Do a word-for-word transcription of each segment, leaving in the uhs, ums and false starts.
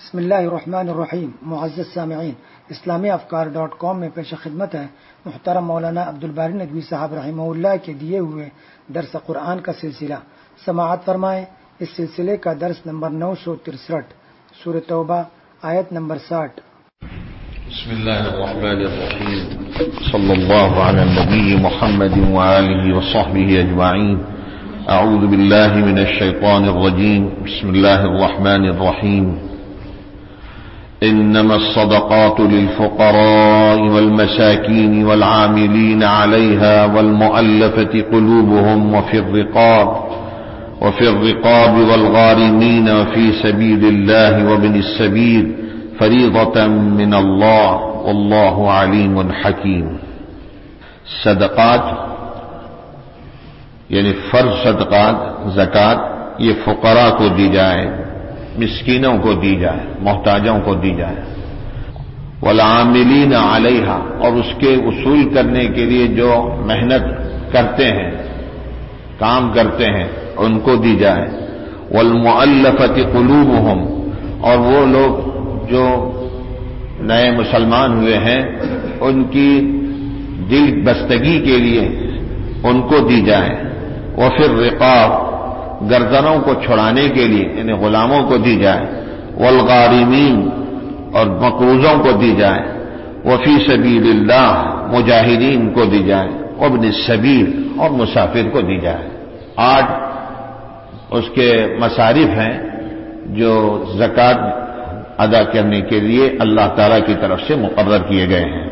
بسم اللہ الرحمن الرحیم. معزز سامعین، اسلامی افکار ڈاٹ کام میں پیش خدمت ہے محترم مولانا عبدالباری ندوی صاحب رحمہ اللہ کے دیے ہوئے درس قرآن کا سلسلہ. سماعت فرمائیں. اس سلسلے کا درس نمبر نو سو ترسٹھ، سورہ توبہ، آیت نمبر ساٹھ. بسم اللہ الرحمن الرحیم. صلی اللہ علی النبی محمد وآلہ وصحبہ اجمعین. اعوذ باللہ من الشیطان الرجیم. بسم اللہ الرحمن الرحیم. انما الصدقات للفقراء والمساكين والعاملين عليها والمؤلفة قلوبهم وفي الرقاب وفي الرقاب والغارمين وفي سبيل الله وابن السبيل فريضة من الله والله عليم حكيم. صدقات یعنی فرض صدقات، زکوٰۃ، یہ فقراء کو دی جائے، مسکینوں کو دی جائے، محتاجوں کو دی جائے. والعاملین علیہا، اور اس کے وصول کرنے کے لیے جو محنت کرتے ہیں، کام کرتے ہیں، ان کو دی جائے. والمؤلفۃ قلوبہم، اور وہ لوگ جو نئے مسلمان ہوئے ہیں ان کی دل بستگی کے لیے ان کو دی جائے. وفی الرقاب، گردنوں کو چھڑانے کے لیے یعنی غلاموں کو دی جائے. والغارمین، اور مقروضوں کو دی جائے. وفی سبیل اللہ، مجاہدین کو دی جائے. وابن السبیل، اور مسافر کو دی جائے. آٹھ اس کے مصارف ہیں جو زکوٰۃ ادا کرنے کے لیے اللہ تعالی کی طرف سے مقرر کیے گئے ہیں.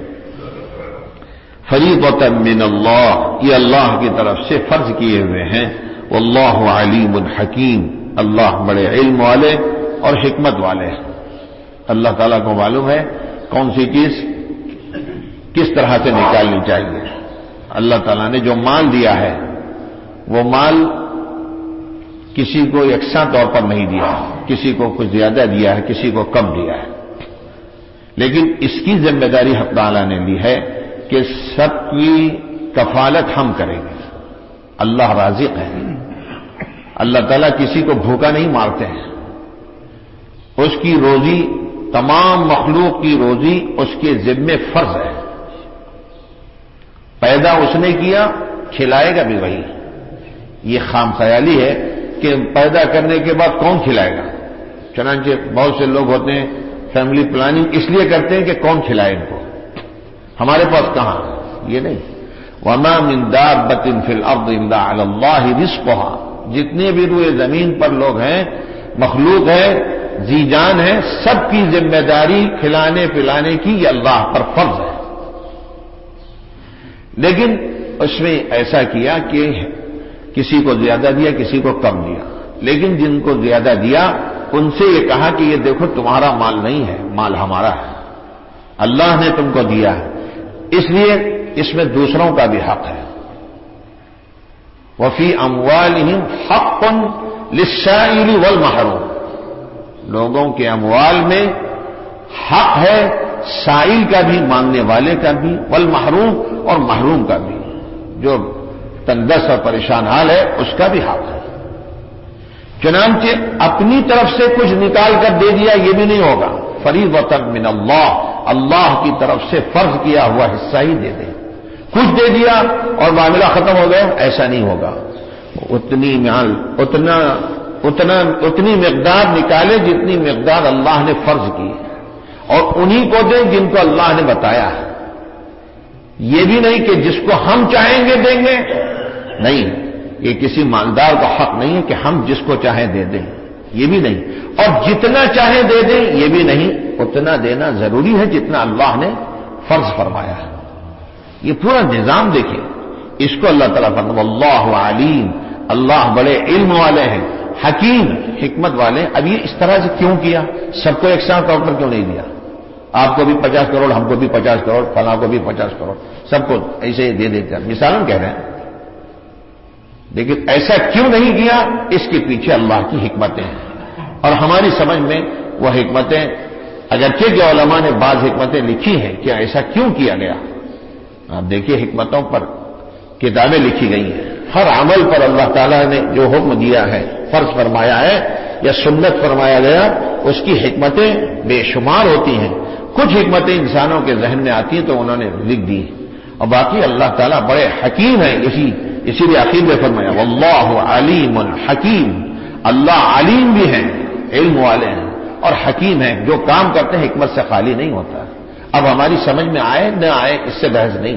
فریضۃ من اللہ، یہ اللہ کی طرف سے فرض کیے ہوئے ہیں. واللہ علیم حکیم، اللہ بڑے علم والے اور حکمت والے ہیں. اللہ تعالیٰ کو معلوم ہے کون سی چیز کس طرح سے نکالنی چاہیے. اللہ تعالیٰ نے جو مال دیا ہے وہ مال کسی کو یکساں طور پر نہیں دیا، کسی کو کچھ زیادہ دیا ہے، کسی کو کم دیا ہے. لیکن اس کی ذمہ داری حق تعالیٰ نے لی ہے کہ سب کی کفالت ہم کریں گے. اللہ رازق ہے. اللہ تعالیٰ کسی کو بھوکا نہیں مارتے ہیں. اس کی روزی، تمام مخلوق کی روزی اس کے ذمے فرض ہے. پیدا اس نے کیا، کھلائے گا بھی وہی. یہ خام خیالی ہے کہ پیدا کرنے کے بعد کون کھلائے گا. چنانچہ بہت سے لوگ ہوتے ہیں فیملی پلاننگ اس لیے کرتے ہیں کہ کون کھلائے ان کو، ہمارے پاس کہاں. یہ نہیں. وما من دابۃ فی الارض الا علی اللہ رزقها، جتنے بھی روئے زمین پر لوگ ہیں، مخلوق ہے، ذی جان ہے، سب کی ذمہ داری کھلانے پلانے کی یہ اللہ پر فرض ہے. لیکن اس میں ایسا کیا کہ کسی کو زیادہ دیا، کسی کو کم دیا. لیکن جن کو زیادہ دیا ان سے یہ کہا کہ یہ دیکھو تمہارا مال نہیں ہے، مال ہمارا ہے، اللہ نے تم کو دیا ہے، اس لیے اس میں دوسروں کا بھی حق ہے. وفی اموالہم حق للسائل والمحروم، لوگوں کے اموال میں حق ہے، سائل کا بھی، مانگنے والے کا بھی، والمحروم، اور محروم کا بھی، جو تنگدست اور پریشان حال ہے اس کا بھی حق ہے. چنانچہ اپنی طرف سے کچھ نکال کر دے دیا یہ بھی نہیں ہوگا. فریضۃ من اللہ، اللہ کی طرف سے فرض کیا ہوا حصہ ہی دے دے. کچھ دے دیا اور معاملہ ختم ہو گیا، ایسا نہیں ہوگا. اتنی مال اتنا اتنا اتنی مقدار نکالے جتنی مقدار اللہ نے فرض کی، اور انہی کو دیں جن کو اللہ نے بتایا ہے. یہ بھی نہیں کہ جس کو ہم چاہیں گے دیں گے، نہیں، یہ کسی مالدار کا حق نہیں ہے کہ ہم جس کو چاہیں دے دیں، یہ بھی نہیں. اور جتنا چاہیں دے دیں یہ بھی نہیں، اتنا دینا ضروری ہے جتنا اللہ نے فرض فرمایا ہے. یہ پورا نظام دیکھیں، اس کو اللہ تعالیٰ فرماتا ہے واللہ علیم، اللہ بڑے علم والے ہیں، حکیم، حکمت والے. اب یہ اس طرح سے کیوں کیا؟ سب کو ایک ساتھ طور پر کیوں نہیں دیا؟ آپ کو بھی پچاس کروڑ، ہم کو بھی پچاس کروڑ، فلاں کو بھی پچاس کروڑ، سب کو ایسے دے دیتے ہیں. مثالاً کہہ رہے ہیں. لیکن ایسا کیوں نہیں کیا؟ اس کے پیچھے اللہ کی حکمتیں ہیں، اور ہماری سمجھ میں وہ حکمتیں اگرچہ کہ علماء نے بعض حکمتیں لکھی ہیں کہ ایسا کیوں کیا گیا. آپ دیکھیے حکمتوں پر کتابیں لکھی گئی ہیں. ہر عمل پر اللہ تعالیٰ نے جو حکم دیا ہے، فرض فرمایا ہے، یا سنت فرمایا گیا، اس کی حکمتیں بے شمار ہوتی ہیں. کچھ حکمتیں انسانوں کے ذہن میں آتی ہیں تو انہوں نے لکھ دی، اور باقی اللہ تعالیٰ بڑے حکیم ہیں. اسی اسی لیے آخر میں فرمایا واللہ علیم حکیم، اللہ علیم بھی ہیں، علم والے ہیں اور حکیم ہیں. جو کام کرتے ہیں حکمت سے خالی نہیں ہوتا. اب ہماری سمجھ میں آئے نہ آئے اس سے بحث نہیں.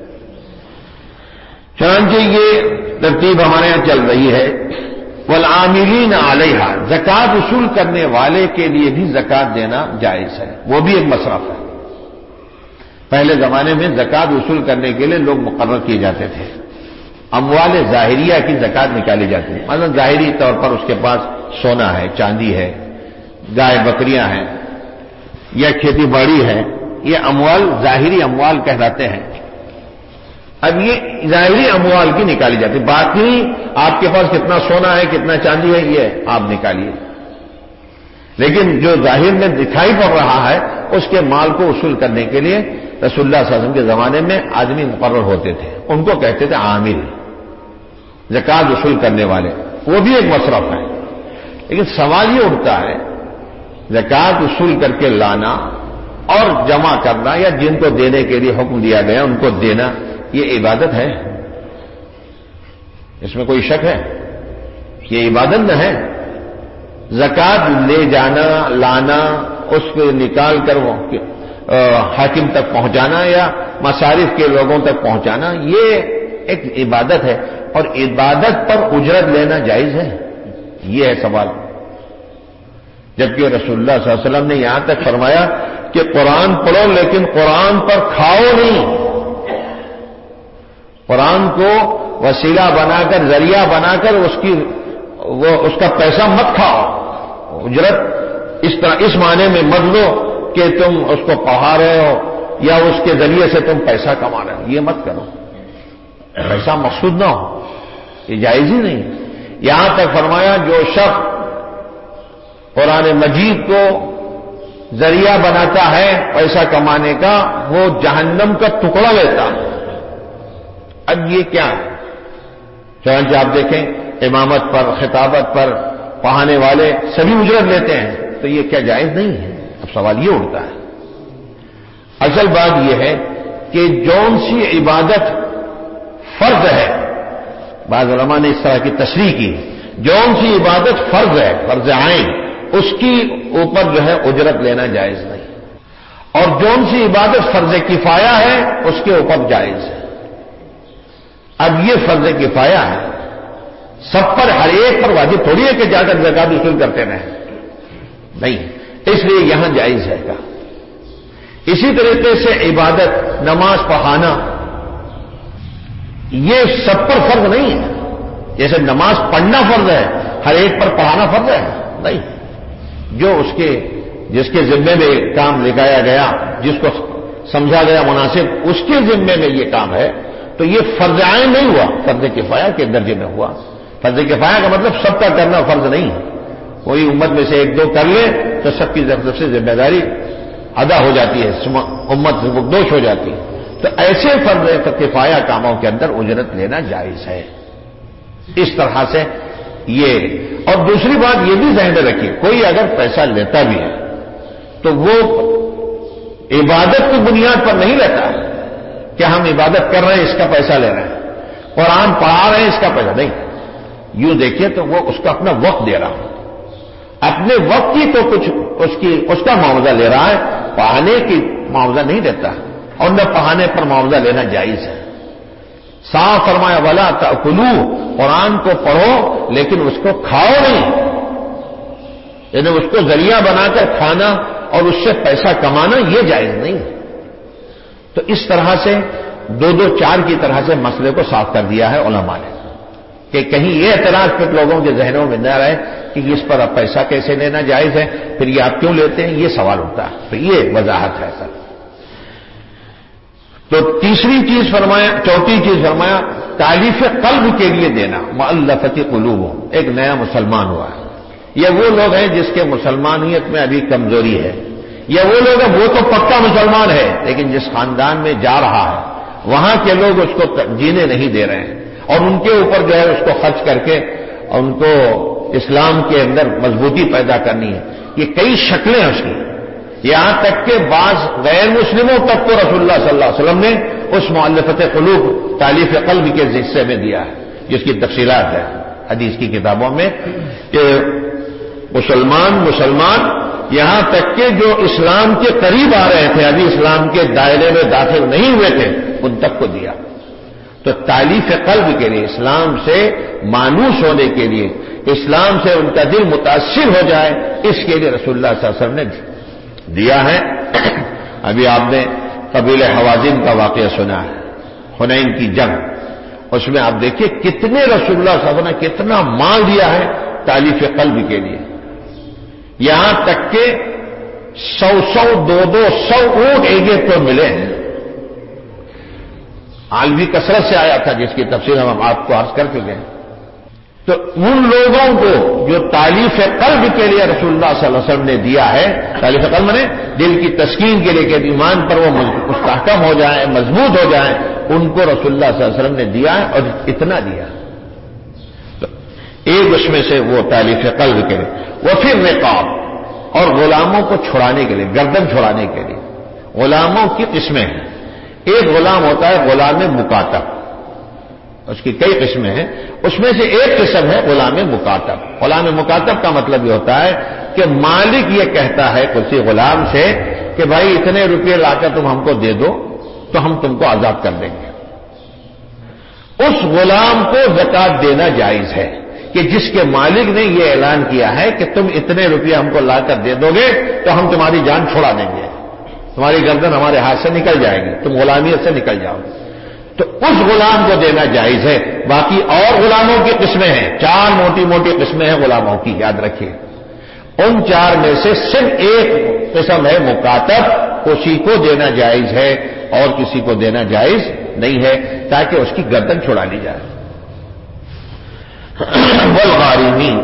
چنانچہ یہ ترتیب ہمارے یہاں چل رہی ہے. والعاملین علیہا، زکوٰۃ وصول کرنے والے کے لیے بھی زکوٰۃ دینا جائز ہے، وہ بھی ایک مصرف ہے. پہلے زمانے میں زکوٰۃ وصول کرنے کے لیے لوگ مقرر کیے جاتے تھے. اموال ظاہریہ کی زکوٰۃ نکالی جاتی ہے. مثلا ظاہری طور پر اس کے پاس سونا ہے، چاندی ہے، گائے بکریاں ہیں یا کھیتی باڑی ہے، یہ اموال ظاہری اموال کہلاتے ہیں. اب یہ ظاہری اموال کی نکالی جاتی ہے. باقی آپ کے پاس کتنا سونا ہے، کتنا چاندی ہے، یہ آپ نکالیے. لیکن جو ظاہر میں دکھائی پڑ رہا ہے اس کے مال کو وصول کرنے کے لیے رسول اللہ صلی اللہ علیہ وسلم کے زمانے میں آدمی مقرر ہوتے تھے، ان کو کہتے تھے عامل، زکوٰۃ وصول کرنے والے. وہ بھی ایک مصرف ہے. لیکن سوال یہ اٹھتا ہے زکوٰۃ وصول کر کے لانا اور جمع کرنا یا جن کو دینے کے لیے حکم دیا گیا ان کو دینا، یہ عبادت ہے؟ اس میں کوئی شک ہے؟ یہ عبادت نہ ہے. زکوٰۃ لے جانا، لانا، اس کو نکال کر وہ حاکم تک پہنچانا یا مصارف کے لوگوں تک پہنچانا، یہ ایک عبادت ہے. اور عبادت پر اجرت لینا جائز ہے؟ یہ ہے سوال. جبکہ رسول اللہ صلی اللہ علیہ وسلم نے یہاں تک فرمایا کہ قرآن پڑھو لیکن قرآن پر کھاؤ نہیں. قرآن کو وسیلہ بنا کر، ذریعہ بنا کر اس کی وہ اس کا پیسہ مت کھاؤ. اجرت اس طرح اس معنی میں مت لو کہ تم اس کو پڑھا رہے ہو یا اس کے ذریعے سے تم پیسہ کما رہے ہو، یہ مت کرو. پیسہ مقصود نہ ہو، یہ جائز ہی نہیں. یہاں تک فرمایا جو شخص قرآن مجید کو ذریعہ بناتا ہے پیسہ کمانے کا، وہ جہنم کا ٹکڑا لیتا ہے. اب یہ کیا ہے؟ چنانچہ آپ دیکھیں امامت پر، خطابت پر پڑھانے والے سبھی اجرت لیتے ہیں، تو یہ کیا جائز نہیں ہے؟ اب سوال یہ اٹھتا ہے. اصل بات یہ ہے کہ جون سی عبادت فرض ہے، بعض علماء نے اس طرح کی تشریح کی، جون سی عبادت فرض ہے، فرض عین، اس کی اوپر جو ہے اجرت لینا جائز نہیں. اور جون سی عبادت فرض کفایہ ہے اس کے اوپر جائز ہے. اب یہ فرض کفایہ ہے، سب پر ہر ایک پر واجب تھوڑی ہے کہ جا کر زکوٰۃ وصول کرتے رہیں، نہیں. اس لیے یہاں جائز ہے کا. اسی طریقے سے عبادت نماز پڑھانا یہ سب پر فرض نہیں ہے. جیسے نماز پڑھنا فرض ہے، ہر ایک پر پڑھانا فرض ہے نہیں. جو اس کے جس کے ذمے میں کام لگایا گیا، جس کو سمجھا گیا مناسب، اس کے ذمے میں یہ کام ہے تو یہ فرض عین نہیں ہوا، فرض کفایہ کے درجے میں ہوا. فرض کفایہ کا مطلب سب کا کرنا فرض نہیں ہے. کوئی امت میں سے ایک دو کر لے تو سب کی طرف سے ذمہ داری ادا ہو جاتی ہے، امت دوش ہو جاتی ہے. تو ایسے فرض کفایہ کاموں کے اندر اجرت لینا جائز ہے. اس طرح سے یہ. اور دوسری بات یہ بھی ذہن میں رکھیے، کوئی اگر پیسہ لیتا بھی ہے تو وہ عبادت کی بنیاد پر نہیں لیتا ہے کہ ہم عبادت کر رہے ہیں اس کا پیسہ لے رہے ہیں، قرآن پڑھا رہے ہیں اس کا پیسہ نہیں. یوں دیکھیے تو وہ اس کا اپنا وقت دے رہا ہوں، اپنے وقت کی تو کچھ اس کی اس کا معاوضہ لے رہا ہے، پڑھانے کی معاوضہ نہیں دیتا، اور نہ پڑھانے پر معاوضہ لینا جائز ہے. صاف فرمایا ولا تأکلوا، قرآن کو پڑھو لیکن اس کو کھاؤ نہیں، یعنی اس کو ذریعہ بنا کر کھانا اور اس سے پیسہ کمانا یہ جائز نہیں. تو اس طرح سے دو دو چار کی طرح سے مسئلے کو صاف کر دیا ہے علماء نے کہ کہیں یہ اعتراض پھر لوگوں کے ذہنوں میں نہ رہے کہ اس پر اب پیسہ کیسے لینا جائز ہے، پھر یہ آپ کیوں لیتے ہیں، یہ سوال اٹھتا ہے. تو یہ وضاحت ہے سر. تو تیسری چیز فرمایا، چوتھی چیز فرمایا تالیف قلب کے لیے دینا. مؤلفۃ قلوبہم، ایک نیا مسلمان ہوا ہے. یہ وہ لوگ ہیں جس کے مسلمانیت میں ابھی کمزوری ہے. یہ وہ لوگ ہیں وہ تو پکا مسلمان ہے لیکن جس خاندان میں جا رہا ہے وہاں کے لوگ اس کو جینے نہیں دے رہے ہیں، اور ان کے اوپر جو ہے اس کو خرچ کر کے ان کو اسلام کے اندر مضبوطی پیدا کرنی ہے. یہ کئی شکلیں ہیں اس کی. یہاں تک کہ بعض غیر مسلموں تک کو رسول اللہ صلی اللہ علیہ وسلم نے اس مؤلفت قلوب تالیف قلب کے حصے میں دیا ہے، جس کی تفصیلات ہے حدیث کی کتابوں میں، کہ مسلمان مسلمان یہاں تک کہ جو اسلام کے قریب آ رہے تھے، ابھی اسلام کے دائرے میں داخل نہیں ہوئے تھے، ان تک کو دیا. تو تالیف قلب کے لیے، اسلام سے مانوس ہونے کے لیے، اسلام سے ان کا دل متاثر ہو جائے، اس کے لیے رسول اللہ صلی اللہ علیہ وسلم نے دیا ہے. ابھی آپ نے قبیلہ حوازن کا واقعہ سنا ہے، حنین کی جنگ. اس میں آپ دیکھیے کتنے رسول اللہ صلی اللہ علیہ وسلم نے کتنا مال دیا ہے تالیف قلب کے لیے. یہاں تک کہ سو سو دو دو سو اونٹ ایک ایک کو ملے ہیں. عالمی کثرت سے آیا تھا، جس کی تفصیل ہم آپ کو عرض کر چکے ہیں. تو ان لوگوں کو جو تالیف قلب کے لیے رسول اللہ صلی اللہ علیہ وسلم نے دیا ہے، تالیف قلب نے دل کی تسکین کے لیے کہ ایمان پر وہ مستحکم ہو جائیں، مضبوط ہو جائیں، ان کو رسول اللہ صلی اللہ علیہ وسلم نے دیا ہے، اور اتنا دیا. تو ایک اس میں سے وہ تالیف قلب کے لیے. وہ پھر رقاب، اور غلاموں کو چھڑانے کے لیے، گردن چھڑانے کے لیے. غلاموں کی قسمیں ہیں. ایک غلام ہوتا ہے غلام مکاتب، اس کی کئی قسمیں ہیں. اس میں سے ایک قسم ہے غلام مکاتب. غلام مکاتب کا مطلب یہ ہوتا ہے کہ مالک یہ کہتا ہے کسی غلام سے کہ بھائی اتنے روپے لا کر تم ہم کو دے دو تو ہم تم کو آزاد کر دیں گے. اس غلام کو زکات دینا جائز ہے کہ جس کے مالک نے یہ اعلان کیا ہے کہ تم اتنے روپے ہم کو لا کر دے دو گے تو ہم تمہاری جان چھڑا دیں گے، تمہاری گردن ہمارے ہاتھ سے نکل جائے گی، تم غلامیت سے نکل جاؤ گے. تو اس غلام کو دینا جائز ہے. باقی اور غلاموں کی قسمیں ہیں، چار موٹی موٹی قسمیں ہیں غلاموں کی، یاد رکھیے. ان چار میں سے صرف ایک قسم ہے مکاتب، اسی کو دینا جائز ہے اور کسی کو دینا جائز نہیں ہے، تاکہ اس کی گردن چھڑا لی جائے. والغارمین،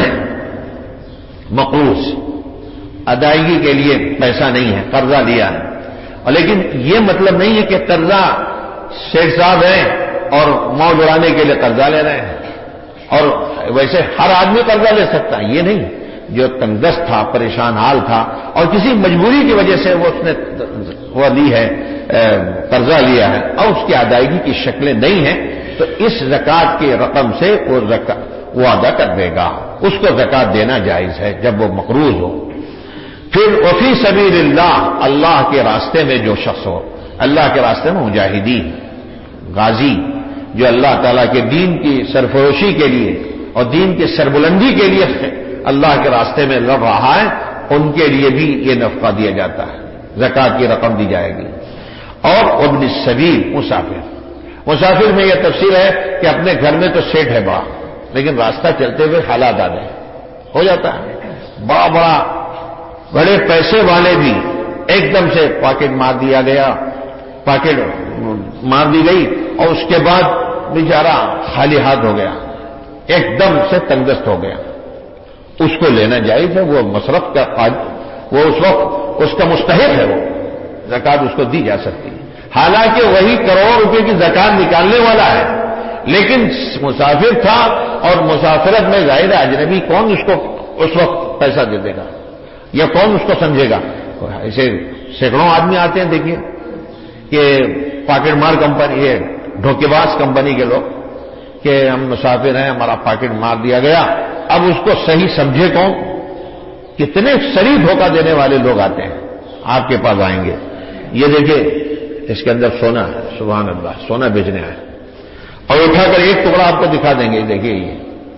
مقروض، ادائیگی کے لیے پیسہ نہیں ہے، قرضہ لیا ہے. اور لیکن یہ مطلب نہیں ہے کہ قرضہ شیخ صاحب ہیں اور موج اڑانے کے لیے قرضہ لے رہے ہیں، اور ویسے ہر آدمی قرضہ لے سکتا ہے، یہ نہیں. جو تنگدست تھا، پریشان حال تھا، اور کسی مجبوری کی وجہ سے وہ اس نے وہ لی ہے، قرضہ لیا ہے، اور اس کی ادائیگی کی شکلیں نہیں ہیں، تو اس زکات کی رقم سے وہ زکات وہ ادا کر دے گا. اس کو زکات دینا جائز ہے جب وہ مقروض ہو. پھر وفی سبیل اللہ، اللہ کے راستے میں جو شخص ہو، اللہ کے راستے میں مجاہدین، غازی، جو اللہ تعالیٰ کے دین کی سرفروشی کے لیے اور دین کی سربلندی کے لیے اللہ کے راستے میں لڑ رہا ہے، ان کے لیے بھی یہ نفقہ دیا جاتا ہے، زکات کی رقم دی جائے گی. اور ابن السبیل، مسافر. مسافر میں یہ تفصیل ہے کہ اپنے گھر میں تو سیٹ ہے بڑا، لیکن راستہ چلتے ہوئے حالات آ گئے، ہو جاتا ہے. بڑا بڑا بڑے پیسے والے بھی ایک دم سے پاکٹ مار دیا گیا، پاکٹ مار دی گئی، اور اس کے بعد بیچارہ خالی ہاتھ ہو گیا، ایک دم سے تنگست ہو گیا. اس کو لینا جائز ہے، وہ مصرف کا وہ اس وقت اس کا مستحق ہے، وہ زکات اس کو دی جا سکتی ہے. حالانکہ وہی کروڑوں روپے کی زکات نکالنے والا ہے، لیکن مسافر تھا، اور مسافرت میں ظاہر اجنبی کون اس کو اس وقت پیسہ دے دے گا، یا کون اس کو سمجھے گا. ایسے سینکڑوں آدمی آتے ہیں، دیکھیے کہ پاکٹ مار کمپنی، یہ دھوکے باز کمپنی کے لوگ، کہ ہم مسافر ہیں، ہمارا پاکٹ مار دیا گیا. اب اس کو صحیح سمجھے کون؟ کتنے سری دھوکہ دینے والے لوگ آتے ہیں آپ کے پاس آئیں گے. یہ دیکھیے اس کے اندر سونا ہے، سبحان اللہ، سونا بیچنے آئے، اور اٹھا کر ایک ٹکڑا آپ کو دکھا دیں گے، دیکھیے یہ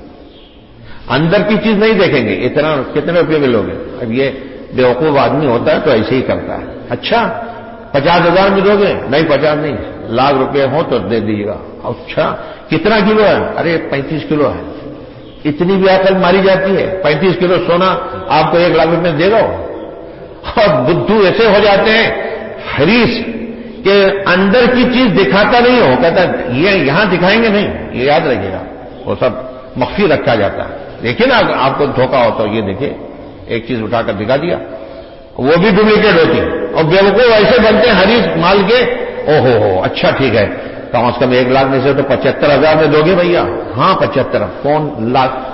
اندر کی چیز نہیں دیکھیں گے، اتنا کتنے روپے میں لوگے. اب یہ بیوقوف آدمی ہوتا ہے تو ایسے ہی کرتا ہے. اچھا پچاس ہزار میں دو گے؟ نہیں، پچاس نہیں، لاکھ روپے ہو تو دے دیجیے گا. اچھا کتنا کلو ہے؟ ارے پینتیس کلو ہے. اتنی بھی عقل ماری جاتی ہے؟ پینتیس کلو سونا آپ کو ایک لاکھ روپے دے گا. اور بدھو ایسے ہو جاتے ہیں حریص کہ اندر کی چیز دکھاتا نہیں ہو، کہتا یہ یہاں دکھائیں گے نہیں، یہ یاد رکھیے گا، وہ سب مخفی رکھا جاتا ہے. دیکھیے نا آپ کو دھوکہ ہوتا ہے، یہ دیکھیے ایک چیز اٹھا کر دکھا دیا، وہ بھی ڈپلیکیٹ ہوتی ہے. اور بیوقوف ایسے بنتے ہیں حریص مال کے، او ہو ہو اچھا ٹھیک ہے، کم از کم ایک لاکھ میں سے تو پچہتر ہزار میں دو گے بھیا. ہاں پچہتر، کون لاکھ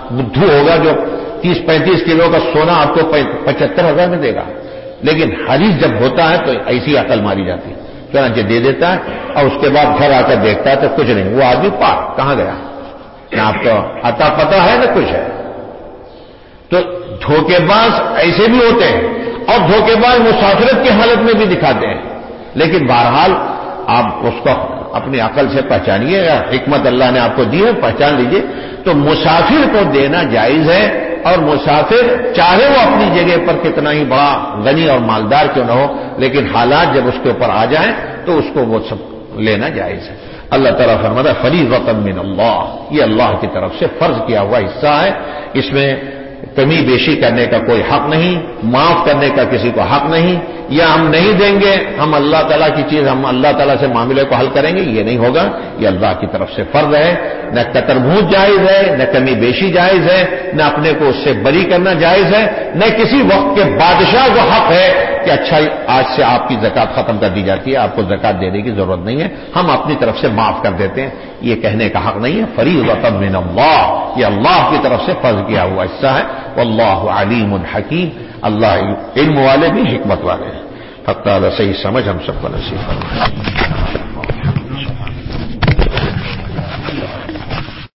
بدھو ہوگا جو تیس پینتیس کلو کا سونا آپ کو پچہتر ہزار میں دے گا، لیکن حدیث جب ہوتا ہے تو ایسی عقل ماری جاتی ہے، چنانچہ دے دیتا ہے اور اس کے بعد گھر آ کر دیکھتا ہے تو کچھ نہیں، وہ آدمی پاک کہاں گیا، نہ آپ کو عطا پتہ ہے نہ کچھ ہے۔ تو دھوکے باز ایسے بھی ہوتے ہیں اور دھوکے باز مسافرت کی حالت میں بھی دکھاتے ہیں، لیکن بہرحال آپ اس کو اپنی عقل سے پہچانیے، یا حکمت اللہ نے آپ کو دی ہے پہچان لیجئے۔ تو مسافر کو دینا جائز ہے، اور مسافر چاہے وہ اپنی جگہ پر کتنا ہی بڑا غنی اور مالدار کیوں نہ ہو، لیکن حالات جب اس کے اوپر آ جائیں تو اس کو وہ سب لینا جائز ہے۔ اللہ تعالیٰ فرماتا ہے فریضۃ من اللہ، یہ اللہ کی طرف سے فرض کیا ہوا حصہ ہے، اس میں کمی بیشی کرنے کا کوئی حق نہیں، معاف کرنے کا کسی کو حق نہیں، یا ہم نہیں دیں گے، ہم اللہ تعالیٰ کی چیز ہم اللہ تعالیٰ سے معاملے کو حل کریں گے، یہ نہیں ہوگا، یہ اللہ کی طرف سے فرض ہے۔ نہ قطر بھوت جائز ہے، نہ کمی بیشی جائز ہے، نہ اپنے کو اس سے بری کرنا جائز ہے، نہ کسی وقت کے بادشاہ کو حق ہے کہ اچھا آج سے آپ کی زکات ختم کر دی جاتی ہے، آپ کو زکات دینے کی ضرورت نہیں ہے، ہم اپنی طرف سے معاف کر دیتے ہیں، یہ کہنے کا حق نہیں ہے۔ فریضۃ من اللہ، یہ اللہ کی طرف سے فرض کیا ہوا حصہ ہے۔ واللہ علیم حکیم، اللہ علم والے بھی حکمت والے ہیں۔ حق تعالی صحیح سمجھ ہم سب کو نصیب فرمائے۔